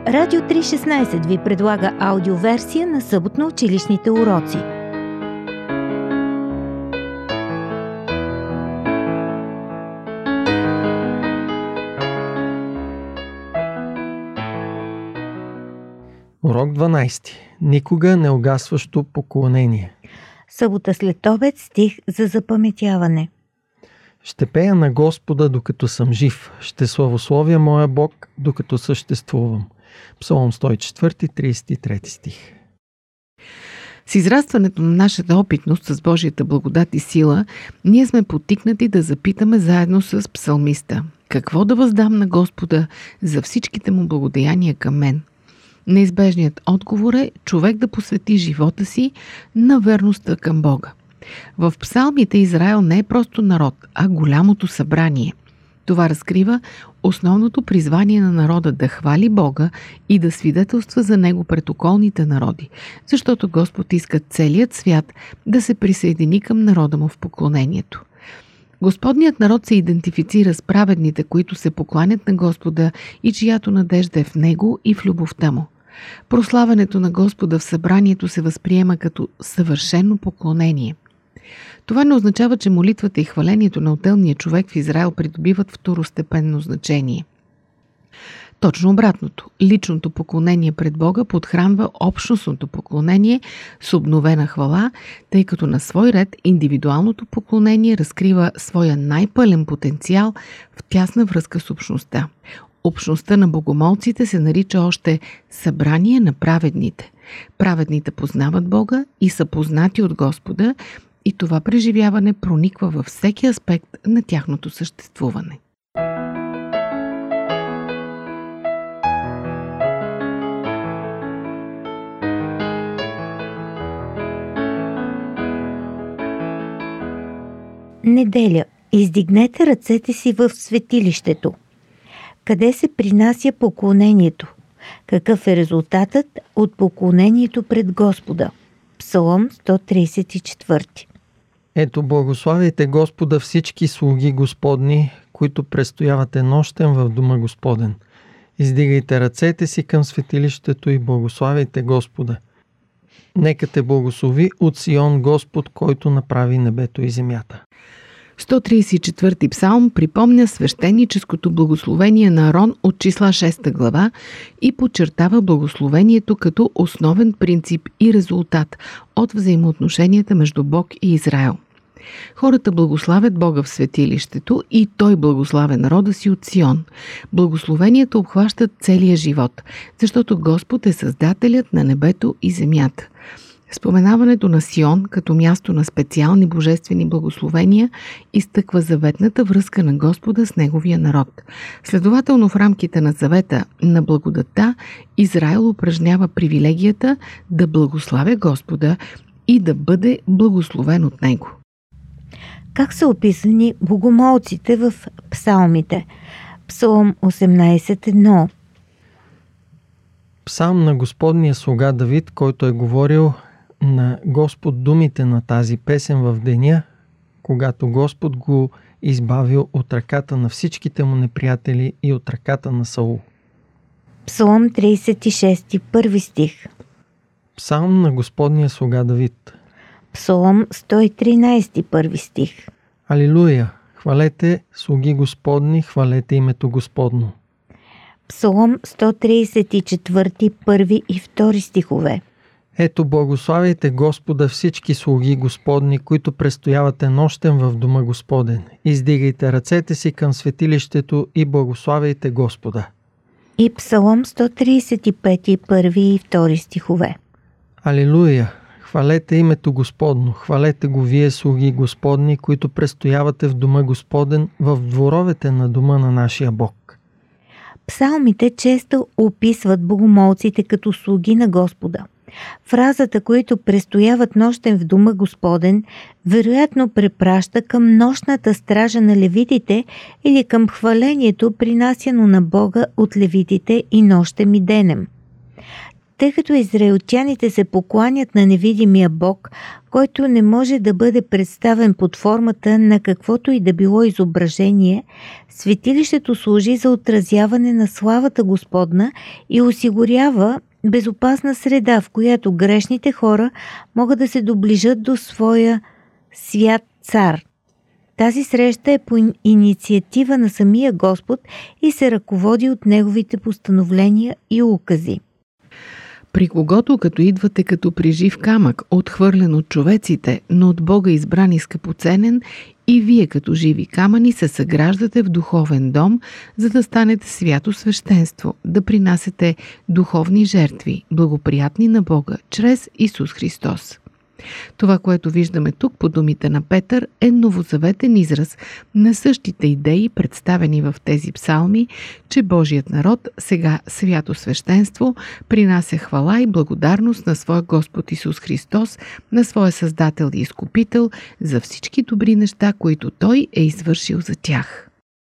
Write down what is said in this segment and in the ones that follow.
Радио 316 ви предлага аудиоверсия на съботно-училищните уроци. Урок 12. Никога не угасващо поклонение. Събота след обед, стих за запаметяване. Ще пея на Господа, докато съм жив. Ще славословя моя Бог, докато съществувам. Псалом 104, 33 стих. С израстването на нашата опитност с Божията благодат и сила, ние сме потикнати да запитаме заедно с псалмиста: какво да въздам на Господа за всичките му благодеяния към мен? Неизбежният отговор е човек да посвети живота си на верността към Бога. В псалмите Израел не е просто народ, а голямото събрание. Това разкрива основното призвание на народа да хвали Бога и да свидетелства за Него пред околните народи, защото Господ иска целият свят да се присъедини към народа му в поклонението. Господният народ се идентифицира с праведните, които се покланят на Господа и чиято надежда е в Него и в любовта му. Прославянето на Господа в събранието се възприема като съвършено поклонение. Това не означава, че молитвата и хвалението на отделния човек в Израел придобиват второстепенно значение. Точно обратното. Личното поклонение пред Бога подхранва общностното поклонение с обновена хвала, тъй като на свой ред индивидуалното поклонение разкрива своя най-пълен потенциал в тясна връзка с общността. Общността на богомолците се нарича още събрание на праведните. Праведните познават Бога и са познати от Господа, и това преживяване прониква във всеки аспект на тяхното съществуване. Неделя. Издигнете ръцете си в светилището. Къде се принася поклонението? Какъв е резултатът от поклонението пред Господа? Псалом 134. Ето, благославяйте Господа всички слуги Господни, които престоявате нощем в дома Господен. Издигайте ръцете си към светилището и благославяйте Господа. Нека те благослови от Сион Господ, който направи небето и земята. 134 псалм припомня свещеническото благословение на Арон от числа 6 глава и подчертава благословението като основен принцип и резултат от взаимоотношенията между Бог и Израел. Хората благославят Бога в светилището и Той благославя народа си от Сион. Благословението обхващат целия живот, защото Господ е създателят на небето и земята. Споменаването на Сион като място на специални божествени благословения изтъква заветната връзка на Господа с Неговия народ. Следователно, в рамките на завета на благодатта, Израел упражнява привилегията да благославя Господа и да бъде благословен от Него. Как са описани богомолците в псалмите? Псалом 18.1. Псалм на Господния слуга Давид, който е говорил на Господ думите на тази песен в деня, когато Господ го избавил от ръката на всичките му неприятели и от ръката на Саул. Псалом 36, първи стих. Псалм на Господния слуга Давид. Псалом 113, първи стих. Алилуя! Хвалете слуги Господни, хвалете името Господно. Псалом 134, първи и втори стихове. Ето, благославяйте Господа всички слуги Господни, които престоявате нощем в дома Господен. Издигайте ръцете си към светилището и благославяйте Господа. И Псалом 135, първи и втори стихове. Алилуя! Хвалете името Господно, хвалете го вие слуги Господни, които престоявате в дома Господен, в дворовете на дома на нашия Бог. Псалмите често описват богомолците като слуги на Господа. Фразата, които престояват нощем в дома Господен, вероятно препраща към нощната стража на левитите или към хвалението, принасяно на Бога от левитите и нощем и денем. Тъй като израелтяните се покланят на невидимия Бог, който не може да бъде представен под формата на каквото и да било изображение, светилището служи за отразяване на славата Господна и осигурява безопасна среда, в която грешните хора могат да се доближат до своя свят цар. Тази среща е по инициатива на самия Господ и се ръководи от неговите постановления и укази. При когото като идвате като при жив камък, отхвърлен от човеците, но от Бога избран и скъпоценен, и вие като живи камъни се съграждате в духовен дом, за да станете свято свещенство, да принасяте духовни жертви, благоприятни на Бога, чрез Исус Христос. Това, което виждаме тук по думите на Петър, е новозаветен израз на същите идеи, представени в тези псалми, че Божият народ, сега свято свещенство, принася хвала и благодарност на своя Господ Исус Христос, на своя Създател и Изкупител, за всички добри неща, които Той е извършил за тях.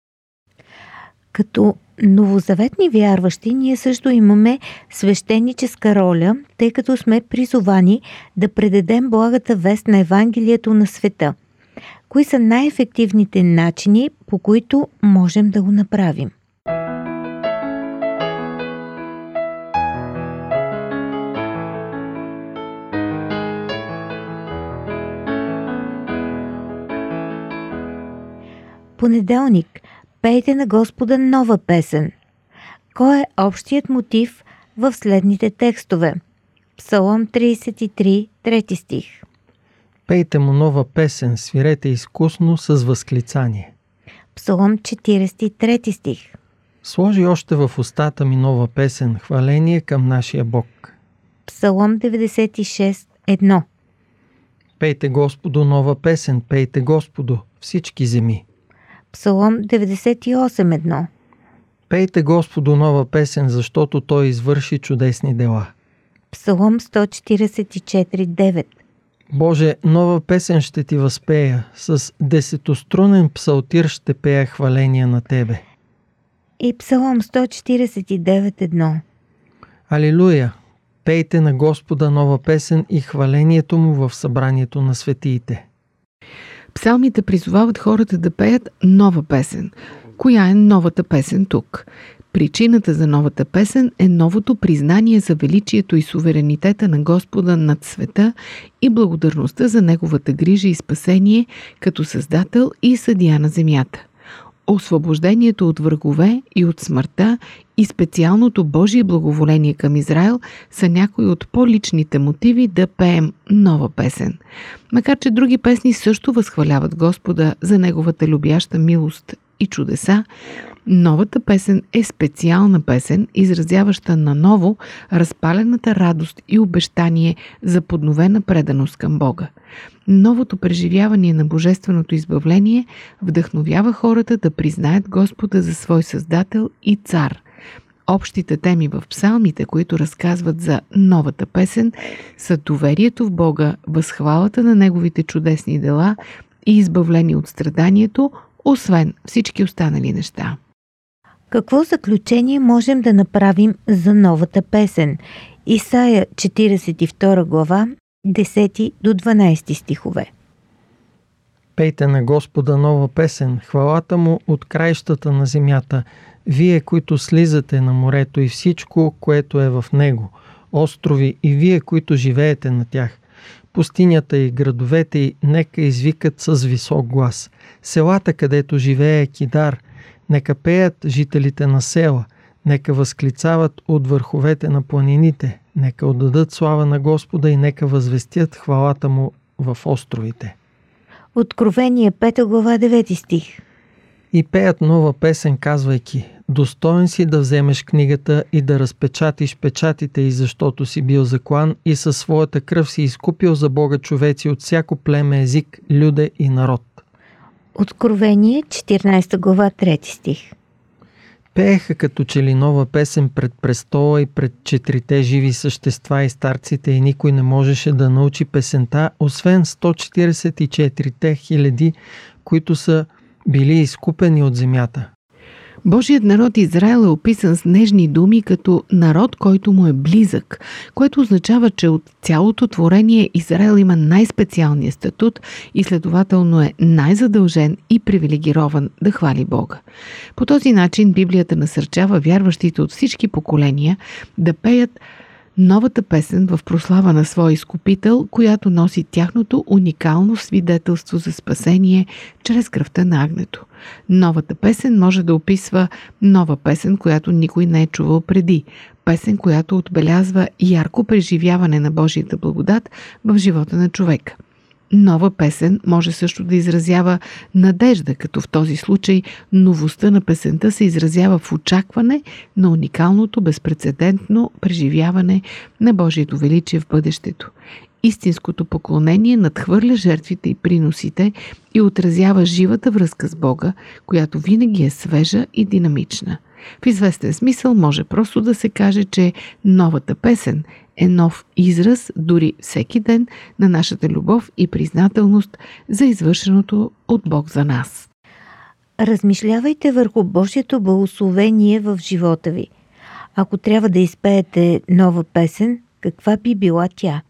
Като новозаветни вярващи, ние също имаме свещеническа роля, тъй като сме призовани да предадем благата вест на Евангелието на света. Кои са най-ефективните начини, по които можем да го направим? Понеделник. Пейте на Господа нова песен. Кой е общият мотив в следните текстове? Псалом 33, 3 стих. Пейте му нова песен, свирете изкусно с възклицание. Псалом 43 стих. Сложи още в устата ми нова песен, хваление към нашия Бог. Псалом 96, 1. Пейте Господу нова песен, пейте Господу, всички земи. Псалом 98.1. Пейте Господу нова песен, защото Той извърши чудесни дела. Псалом 144.9. Боже, нова песен ще ти възпея, с десетострунен псалтир ще пея хваление на Тебе. И Псалом 149.1. Алилуя! Пейте на Господа нова песен и хвалението Му в събранието на светиите. Псалмите призовават хората да пеят нова песен. Коя е новата песен тук? Причината за новата песен е новото признание за величието и суверенитета на Господа над света и благодарността за Неговата грижа и спасение като Създател и Съдия на земята. Освобождението от врагове и от смъртта и специалното Божие благоволение към Израел са някои от по-личните мотиви да пеем нова песен. Макар че други песни също възхваляват Господа за Неговата любяща милост и чудеса, новата песен е специална песен, изразяваща наново разпалената радост и обещание за подновена преданост към Бога. Новото преживяване на божественото избавление вдъхновява хората да признаят Господа за свой Създател и Цар. Общите теми в псалмите, които разказват за новата песен, са доверието в Бога, възхвалата на Неговите чудесни дела и избавление от страданието, освен всички останали неща. Какво заключение можем да направим за новата песен? Исаия 42 глава, 10 до 12 стихове. Пейте на Господа нова песен, хвалата Му от краищата на земята, вие, които слизате на морето и всичко, което е в него, острови и вие, които живеете на тях. Пустинята и градовете й нека извикат с висок глас. Селата, където живее Кидар, нека пеят жителите на села, нека възклицават от върховете на планините, нека отдадат слава на Господа и нека възвестят хвалата Му в островите. Откровение 5 глава 9 стих. И пеят нова песен, казвайки: достоен си да вземеш книгата и да разпечатиш печатите й, защото си бил заклан и със своята кръв си изкупил за Бога човеци от всяко племе, език, люде и народ. Откровение 14 глава 3 стих. Пееха като че ли нова песен пред престола и пред четирите живи същества и старците, и никой не можеше да научи песента, освен 144 хиляди, които са били изкупени от земята. Божият народ Израел е описан с нежни думи като народ, който му е близък, което означава, че от цялото творение Израел има най-специалния статут и следователно е най-задължен и привилегирован да хвали Бога. По този начин Библията насърчава вярващите от всички поколения да пеят новата песен в прослава на своя изкупител, която носи тяхното уникално свидетелство за спасение чрез кръвта на агнето. Новата песен може да описва нова песен, която никой не е чувал преди. Песен, която отбелязва ярко преживяване на Божията благодат в живота на човека. Нова песен може също да изразява надежда, като в този случай новостта на песента се изразява в очакване на уникалното, безпрецедентно преживяване на Божието величие в бъдещето. Истинското поклонение надхвърля жертвите и приносите и отразява живата връзка с Бога, която винаги е свежа и динамична. В известен смисъл може просто да се каже, че новата песен е нов израз дори всеки ден на нашата любов и признателност за извършеното от Бог за нас. Размишлявайте върху Божието благословение в живота ви. Ако трябва да изпеете нова песен, каква би била тя?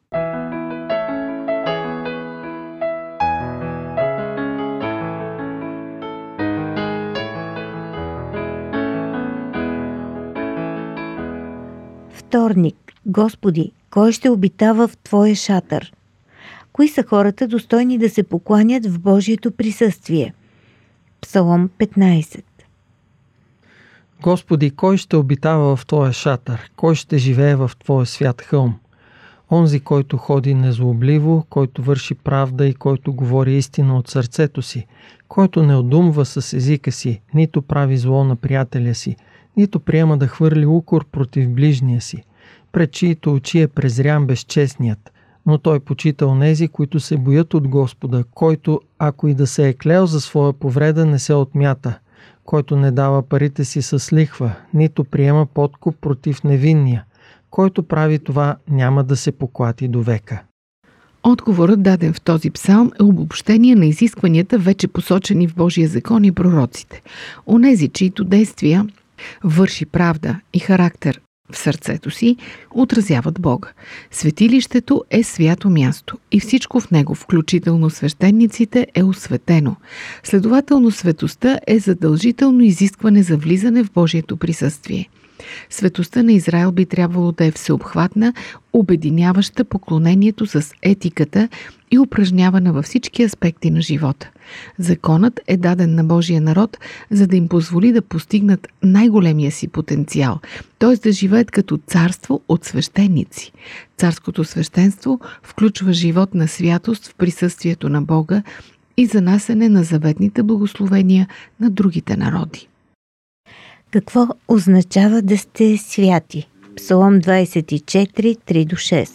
Вторник. Господи, кой ще обитава в Твоя шатър? Кои са хората достойни да се покланят в Божието присъствие? Псалом 15. Господи, кой ще обитава в Твоя шатър? Кой ще живее в Твоя свят хълм? Онзи, който ходи незлобливо, който върши правда и който говори истина от сърцето си, който не одумва с езика си, нито прави зло на приятеля си, нито приема да хвърли укор против ближния си, пред чието очи е презрян безчестният, но той почита онези, които се боят от Господа, който, ако и да се е клел за своя повреда, не се отмята, който не дава парите си с лихва, нито приема подкуп против невинния, който прави това, няма да се поклати до века. Отговорът, даден в този псалм, е обобщение на изискванията, вече посочени в Божия закон и пророците. Онези, чието действия върши правда и характер в сърцето си, отразяват Бога. Светилището е свято място и всичко в него, включително свещениците, е осветено. Следователно, светостта е задължително изискване за влизане в Божието присъствие. Светостта на Израел би трябвало да е всеобхватна, обединяваща поклонението с етиката и упражнявана във всички аспекти на живота. Законът е даден на Божия народ, за да им позволи да постигнат най-големия си потенциал, т.е. да живеят като царство от свещеници. Царското свещенство включва живот на святост в присъствието на Бога и занасене на заветните благословения на другите народи. Какво означава да сте святи? Псалом 24, 3-6.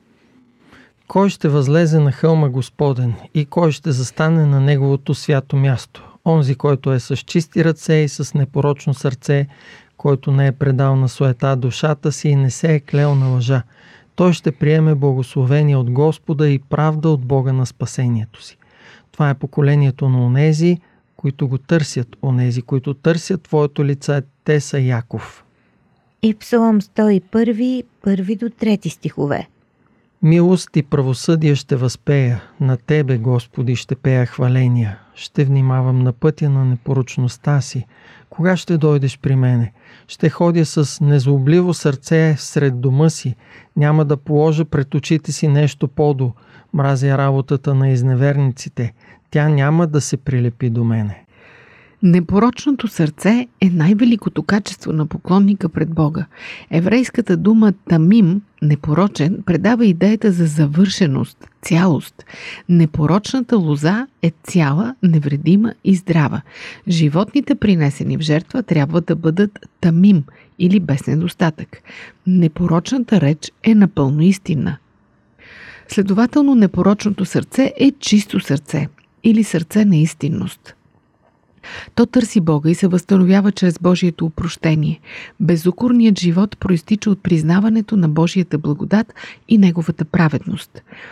Кой ще възлезе на хълма Господен и кой ще застане на неговото свято място? Онзи, който е с чисти ръце и с непорочно сърце, който не е предал на суета душата си и не се е клел на лъжа. Той ще приеме благословение от Господа и правда от Бога на спасението си. Това е поколението на онези, които го търсят, онези, които търсят Твоето лице, те са Яков. И Псалом 101, 1-3 стихове. Милост и правосъдие ще възпея, на Тебе, Господи, ще пея хваления. Ще внимавам на пътя на непорочността си. Кога ще дойдеш при мене? Ще ходя с незлобливо сърце сред дома си. Няма да положа пред очите си нещо подо. Мразя работата на изневерниците. Тя няма да се прилепи до мене. Непорочното сърце е най-великото качество на поклонника пред Бога. Еврейската дума тамим, непорочен, предава идеята за завършеност, цялост. Непорочната лоза е цяла, невредима и здрава. Животните, принесени в жертва, трябва да бъдат тамим или без недостатък. Непорочната реч е напълно истинна. Следователно, непорочното сърце е чисто сърце или сърце на истинност. То търси Бога и се възстановява чрез Божието опрощение. Безукорният живот проистича от признаването на Божията благодат и Неговата праведност.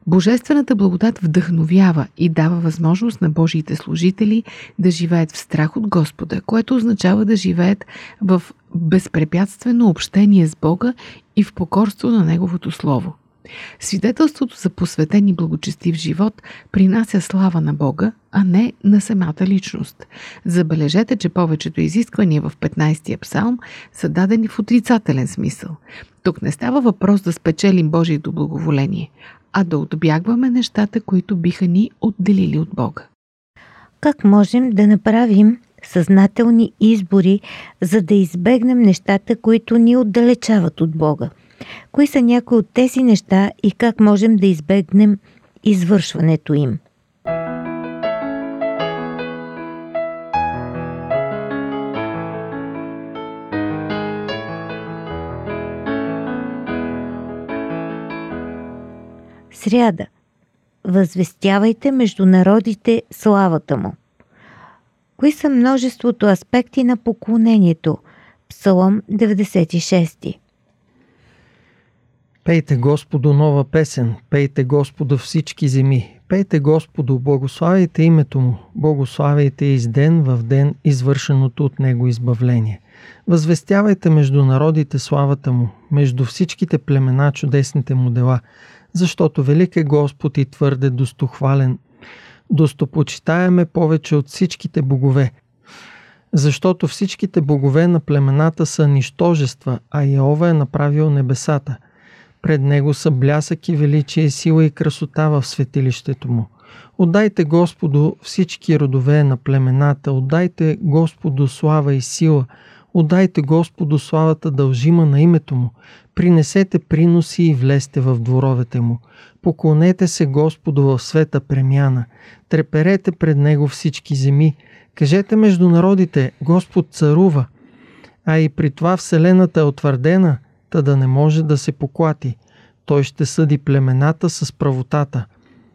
Божествената благодат вдъхновява и дава възможност на Божиите служители да живеят в страх от Господа, което означава да живеят в безпрепятствено общение с Бога и в покорство на Неговото Слово. Свидетелството за посветен и благочестив живот принася слава на Бога, а не на самата личност. Забележете, че повечето изисквания в 15-тия псалм са дадени в отрицателен смисъл. Тук не става въпрос да спечелим Божието благоволение, а да отбягваме нещата, които биха ни отделили от Бога. Как можем да направим съзнателни избори, за да избегнем нещата, които ни отдалечават от Бога? Кои са някои от тези неща и как можем да избегнем извършването им? Сряда. Възвестявайте между народите славата му. Кои са множеството аспекти на поклонението? Псалом 96. Пейте Господу нова песен, пейте Господу всички земи, пейте Господу, благославяйте името му, благославяйте из ден в ден извършеното от него избавление. Възвестявайте между народите славата му, между всичките племена чудесните му дела, защото велик е Господ и твърде достохвален. Достопочитаеме повече от всичките богове, защото всичките богове на племената са нищожества, а Йehova е направил небесата. Пред него са блясък и величие, сила и красота в светилището му. Отдайте Господу всички родове на племената, отдайте Господу слава и сила, отдайте Господу славата дължима на името му, принесете приноси и влезте в дворовете му. Поклонете се Господу в света премяна, треперете пред него всички земи, кажете между народите, Господ царува, а и при това вселената е утвърдена, та да не може да се поклати. Той ще съди племената с правотата.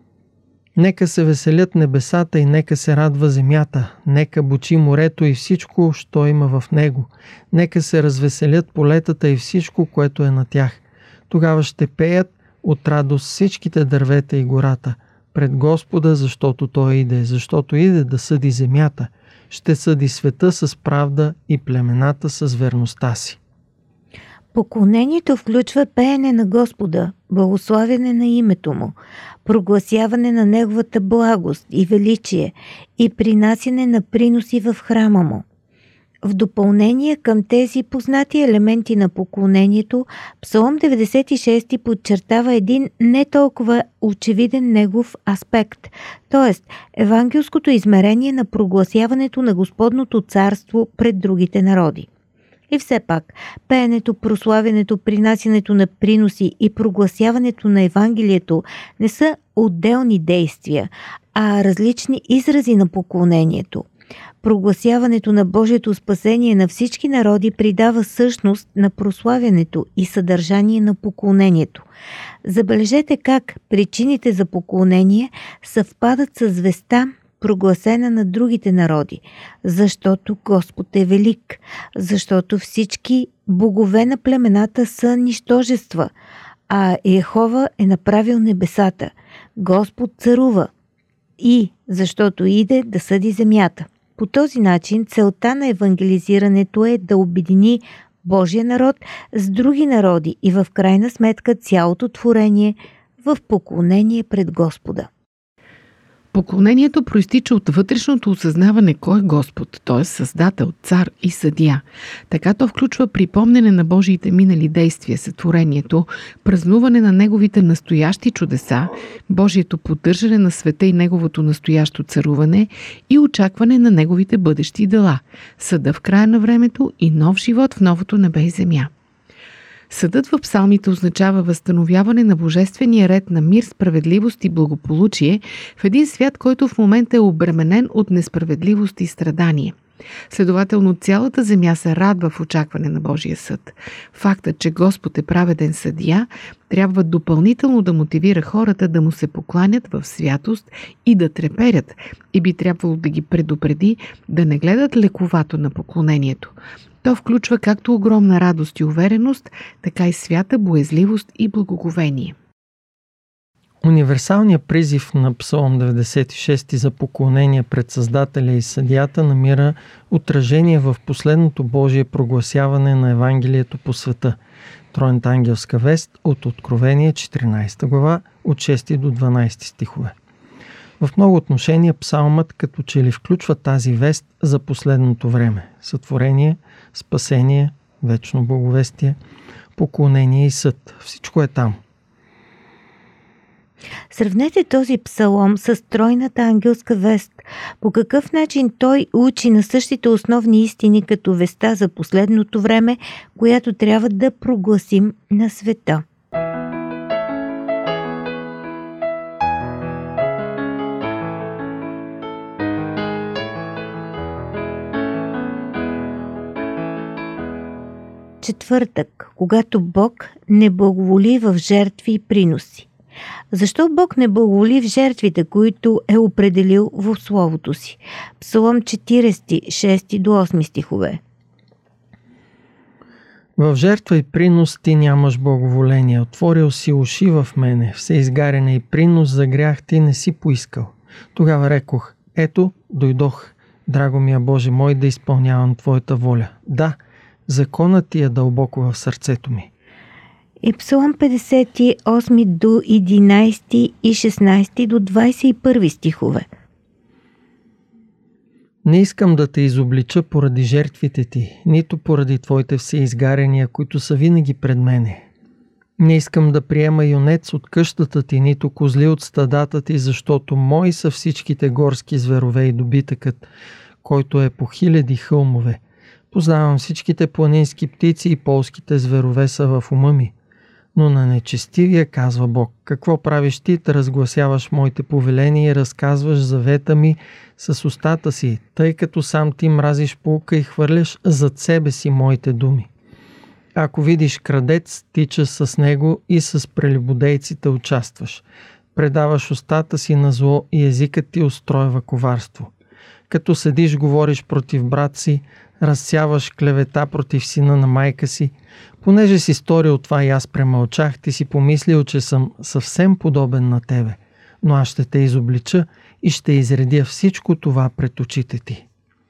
Нека се веселят небесата и нека се радва земята, нека бучи морето и всичко, що има в него. Нека се развеселят полетата и всичко, което е на тях. Тогава ще пеят от радост всичките дървета и гората пред Господа, защото Той иде да съди земята. Ще съди света с правда и племената с верността си. Поклонението включва пеене на Господа, благославяне на името му, прогласяване на Неговата благост и величие и принасяне на приноси в храма му. В допълнение към тези познати елементи на поклонението, Псалом 96 подчертава един не толкова очевиден негов аспект, т.е. евангелското измерение на прогласяването на Господното царство пред другите народи. И все пак, пеенето, прославянето, принасянето на приноси и прогласяването на Евангелието не са отделни действия, а различни изрази на поклонението. Прогласяването на Божието спасение на всички народи придава същност на прославянето и съдържание на поклонението. Забележете как причините за поклонение съвпадат с веста, прогласена на другите народи, защото Господ е велик, защото всички богове на племената са нищожества, а Йehova е направил небесата, Господ царува и защото иде да съди земята. По този начин целта на евангелизирането е да обедини Божия народ с други народи и в крайна сметка цялото творение в поклонение пред Господа. Поклонението проистича от вътрешното осъзнаване кой е Господ, т.е. Създател, Цар и Съдия. Така то включва припомнене на Божиите минали действия, сътворението, празнуване на Неговите настоящи чудеса, Божието поддържане на света и Неговото настоящо царуване и очакване на Неговите бъдещи дела, съда в края на времето и нов живот в новото небе и земя. Съдът в псалмите означава възстановяване на божествения ред на мир, справедливост и благополучие в един свят, който в момента е обременен от несправедливост и страдание. Следователно, цялата земя се радва в очакване на Божия съд. Фактът, че Господ е праведен съдия, трябва допълнително да мотивира хората да му се покланят в святост и да треперят, и би трябвало да ги предупреди да не гледат лековато на поклонението. То включва както огромна радост и увереност, така и свята боязливост и благоговение. Универсалният призив на Псалом 96 за поклонение пред Създателя и Съдията намира отражение в последното Божие прогласяване на Евангелието по света. Тройната ангелска вест от Откровение 14 глава от 6 до 12 стихове. В много отношения псалмът като че ли включва тази вест за последното време. Сътворение, спасение, вечно благовестие, поклонение и съд. Всичко е там. Сравнете този псалом с тройната ангелска вест. По какъв начин той учи на същите основни истини като веста за последното време, която трябва да прогласим на света. Четвъртък, когато Бог не благоволи в жертви и приноси. Защо Бог не благоволи в жертвите, които е определил в Словото си? Псалом 40, 6 до 8 стихове. В жертва и принос ти нямаш благоволение. Отворил си уши в мене. Всеизгаряне и принос за грях ти не си поискал. Тогава рекох: ето, дойдох, драго ми е Боже мой, да изпълнявам Твоята воля. Да, законът ти е дълбоко в сърцето ми. И Псалом 58 до 11 и 16 до 21 стихове. Не искам да те изоблича поради жертвите ти, нито поради Твоите всеизгаряния, които са винаги пред мене. Не искам да приема юнец от къщата ти, нито козли от стадата ти, защото мои са всичките горски зверове и добитъкът, който е по хиляди хълмове. Познавам всичките планински птици и полските зверове са в ума ми. Но на нечестивия казва Бог: какво правиш ти, да разгласяваш моите повеления и разказваш завета ми с устата си, тъй като сам ти мразиш пулка и хвърляш зад себе си моите думи. Ако видиш крадец, тичаш с него и с прелюбодейците участваш. Предаваш устата си на зло и езикът ти устройва коварство. Като седиш, говориш против брат си, разсяваш клевета против сина на майка си. Понеже си сторил това и аз премълчах, ти си помислил, че съм съвсем подобен на тебе. Но аз ще те изоблича и ще изредя всичко това пред очите ти.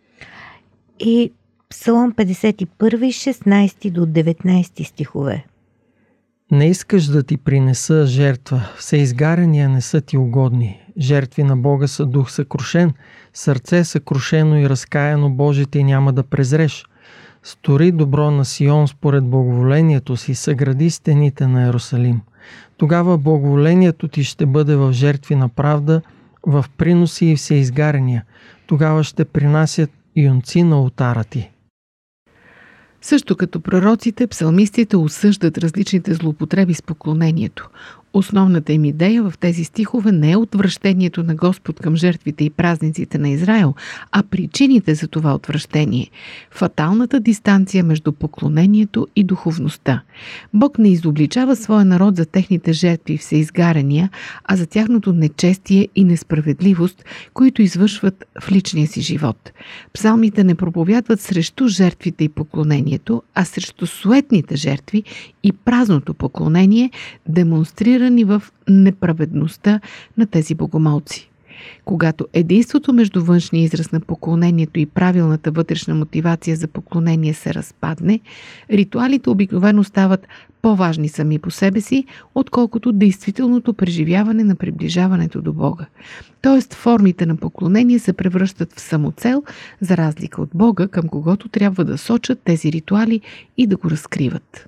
И Псалом 51, 16 до 19 стихове. Не искаш да ти принеса жертва, всеизгаряния не са ти угодни. Жертви на Бога са дух съкрушен, сърце съкрушено и разкаяно, Боже, ти няма да презреш. Стори добро на Сион според благоволението си, съгради стените на Йерусалим. Тогава благоволението ти ще бъде в жертви на правда, в приноси и всеизгаряния. Тогава ще принасят юнци на олтара ти. Също като пророците, псалмистите осъждат различните злоупотреби с поклонението. Основната им идея в тези стихове не е отвращението на Господ към жертвите и празниците на Израел, а причините за това отвращение – фаталната дистанция между поклонението и духовността. Бог не изобличава своя народ за техните жертви и всеизгаряния, а за тяхното нечестие и несправедливост, които извършват в личния си живот. Псалмите не проповядват срещу жертвите и поклонението, а срещу суетните жертви и празното поклонение, демонстрирани в неправедността на тези богомолци. Когато единството между външния израз на поклонението и правилната вътрешна мотивация за поклонение се разпадне, ритуалите обикновено стават по-важни сами по себе си, отколкото действителното преживяване на приближаването до Бога. Тоест формите на поклонение се превръщат в самоцел, за разлика от Бога, към когото трябва да сочат тези ритуали и да го разкриват.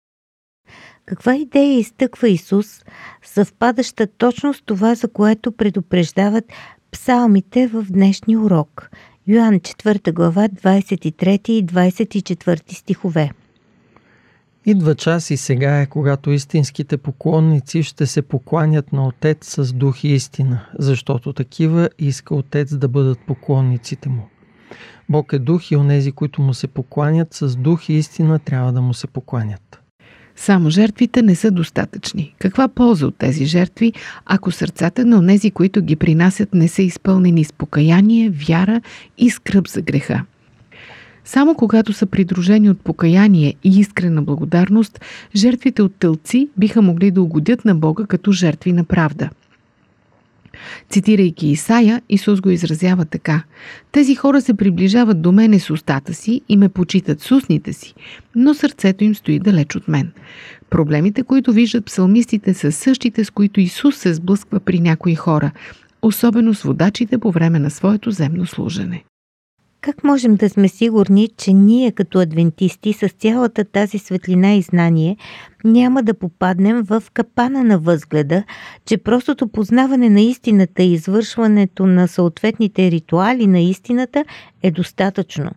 Каква идея изтъква Исус, съвпадаща точно с това, за което предупреждават псалмите в днешния урок? Йоан 4 глава 23 и 24 стихове. Идва час и сега е, когато истинските поклонници ще се покланят на Отец с дух и истина, защото такива иска Отец да бъдат поклонниците му. Бог е дух и онези, които му се покланят с дух и истина, трябва да му се покланят. Само жертвите не са достатъчни. Каква полза от тези жертви, ако сърцата на онези, които ги принасят, не са изпълнени с покаяние, вяра и скръб за греха? Само когато са придружени от покаяние и искрена благодарност, жертвите от телци биха могли да угодят на Бога като жертви на правда. Цитирайки Исая, Исус го изразява така: „Тези хора се приближават до мене с устата си и ме почитат с устните си, но сърцето им стои далеч от мен“. Проблемите, които виждат псалмистите, са същите, с които Исус се сблъсква при някои хора, особено с водачите по време на своето земно служене. Как можем да сме сигурни, че ние като адвентисти с цялата тази светлина и знание няма да попаднем в капана на възгледа, че простото познаване на истината и извършването на съответните ритуали на истината е достатъчно?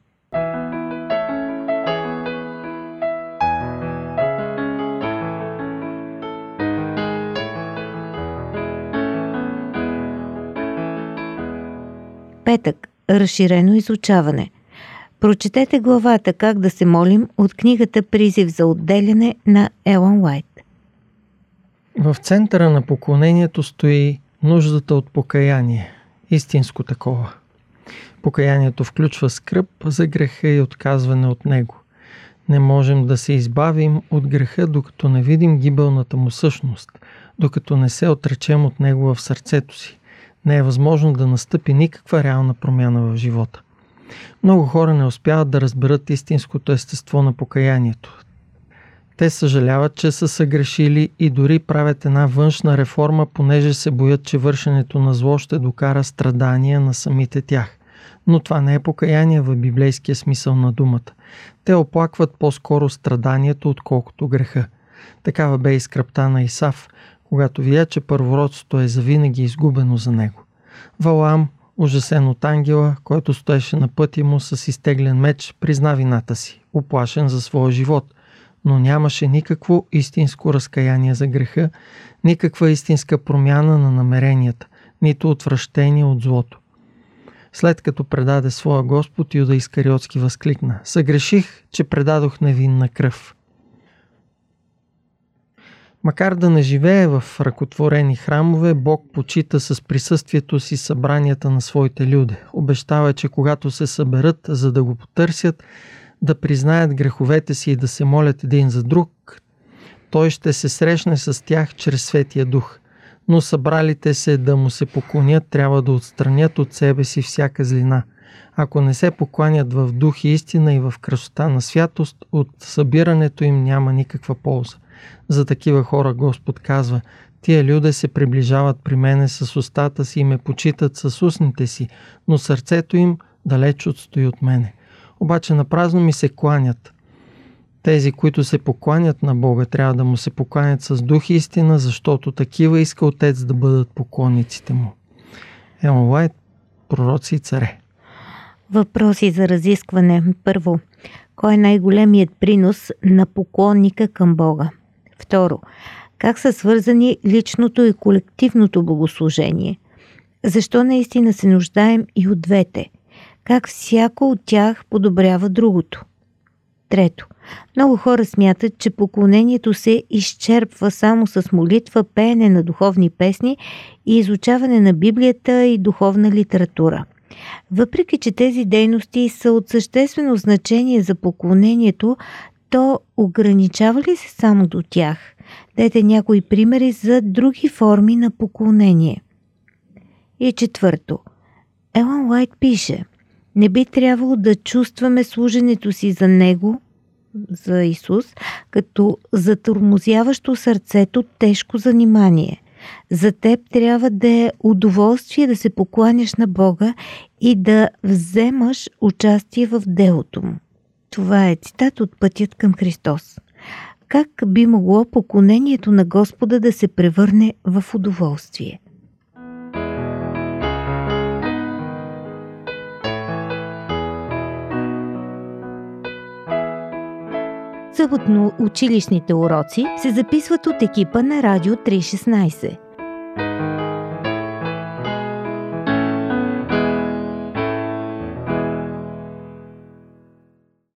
Петък. Разширено изучаване. Прочетете главата "Как да се молим" от книгата "Призив за отделяне" на Елън Уайт. В центъра на поклонението стои нуждата от покаяние, истинско такова. Покаянието включва скръб за греха и отказване от него. Не можем да се избавим от греха, докато не видим гибелната му същност, докато не се отречем от него в сърцето си. Не е възможно да настъпи никаква реална промяна в живота. Много хора не успяват да разберат истинското естество на покаянието. Те съжаляват, че са съгрешили и дори правят една външна реформа, понеже се боят, че вършенето на зло ще докара страдания на самите тях. Но това не е покаяние в библейския смисъл на думата. Те оплакват по-скоро страданието, отколкото греха. Такава бе и скръбта на Исав, когато видя, че първородството е завинаги изгубено за него. Валаам, ужасен от ангела, който стоеше на пътя му с изтеглен меч, призна вината си, уплашен за своя живот, но нямаше никакво истинско разкаяние за греха, никаква истинска промяна на намеренията, нито отвращение от злото. След като предаде своя Господ, Юда Искариотски възкликна: „Съгреших, че предадох невинна кръв“. Макар да не живее в ръкотворени храмове, Бог почита с присъствието си събранията на своите люде. Обещава, че когато се съберат, за да го потърсят, да признаят греховете си и да се молят един за друг, той ще се срещне с тях чрез Светия Дух. Но събралите се да му се поклонят, трябва да отстранят от себе си всяка злина. Ако не се покланят в дух и истина и в красота на святост, от събирането им няма никаква полза. За такива хора Господ казва: „Тия люде се приближават при мене с устата си и ме почитат с устните си, но сърцето им далеч отстои от мене. Обаче напразно ми се кланят“. Тези, които се покланят на Бога, трябва да му се покланят с дух и истина, защото такива иска Отец да бъдат поклонниците му. Елън Уайт, Пророци и царе. Въпроси за разискване. Първо, кой е най-големият принос на поклонника към Бога? Второ, как са свързани личното и колективното богослужение? Защо наистина се нуждаем и от двете? Как всяко от тях подобрява другото? Трето, много хора смятат, че поклонението се изчерпва само с молитва, пеене на духовни песни и изучаване на Библията и духовна литература. Въпреки че тези дейности са от съществено значение за поклонението, то ограничава ли се само до тях? Дайте някои примери за други форми на поклонение. И четвърто, Елън Уайт пише: „Не би трябвало да чувстваме служенето си за Него, за Исус, като затормозяващо сърцето тежко занимание. За теб трябва да е удоволствие да се покланяш на Бога и да вземаш участие в делото му“. Това е цитат от Пътят към Христос. Как би могло поклонението на Господа да се превърне в удоволствие? Съботно училищните уроци се записват от екипа на Радио 316.